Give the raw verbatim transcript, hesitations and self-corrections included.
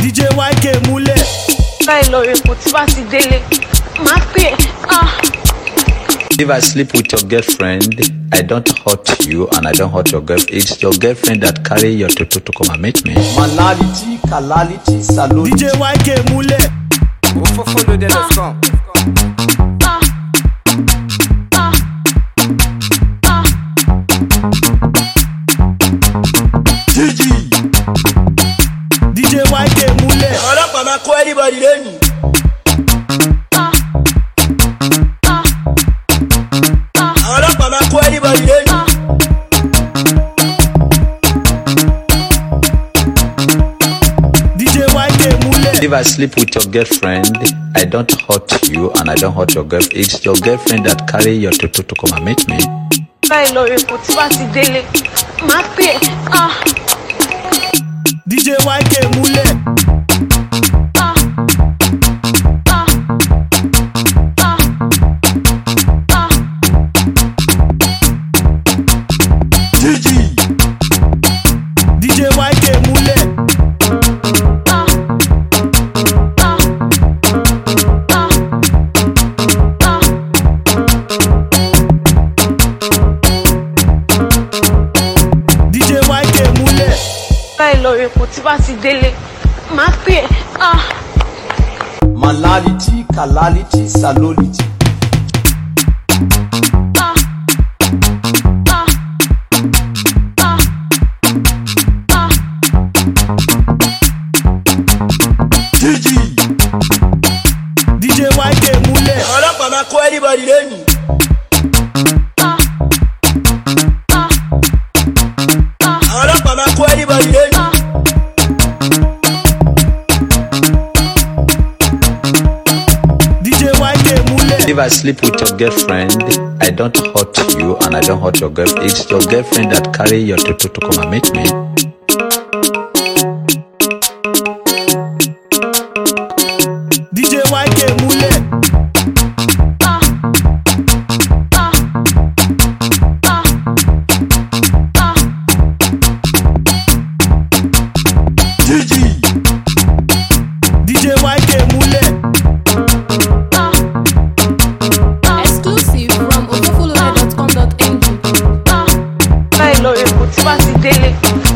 D J Y K múlẹ̀. Báyìí lọ rẹ̀ kò tí bá ti délé. Má pè ah. If I sleep with your girlfriend, I don't hurt you and I don't hurt your girlfriend. It's your girlfriend that carry your toto to come and meet me. Manality, calality, salute. D J Y K múlẹ̀. Ofofolo de los camps. D J Y K múlẹ̀. Ọlọ́pàá máa kó anybody lẹ́yìn. Ọlọ́pàá máa kó anybody lẹ́yìn. D J Y K múlẹ̀. If I sleep with your girlfriend, I don't hurt you and I don't hurt your girlfriend. It's your girlfriend that carry your toto to come and meet me. Báyìí lọ rẹ̀ kò tí bá ti délé. Má pè ah. D J Y K múlẹ̀. D J Y K múlẹ̀. D J Y K múlẹ̀. Báyìí lọ rẹ̀ kò tí bá ti délé. Má pè ah. Manality, calality, salolity. D J Y K múlẹ̀. Ọlọ́pàá máa kó anybody lẹ́yìn. Ọlọ́pàá máa kó anybody lẹ́yìn. D J Y K múlẹ̀. If I sleep with your girlfriend, I don't hurt you and I don't hurt your girlfriend. It's your girlfriend that carry your toto to come and meet me. D J Y K múlẹ̀. D J Y K múlẹ̀. Exclusive from ofofolo dot com dot n g. Báyìí lọ rẹ̀ kò tí bá ti délé.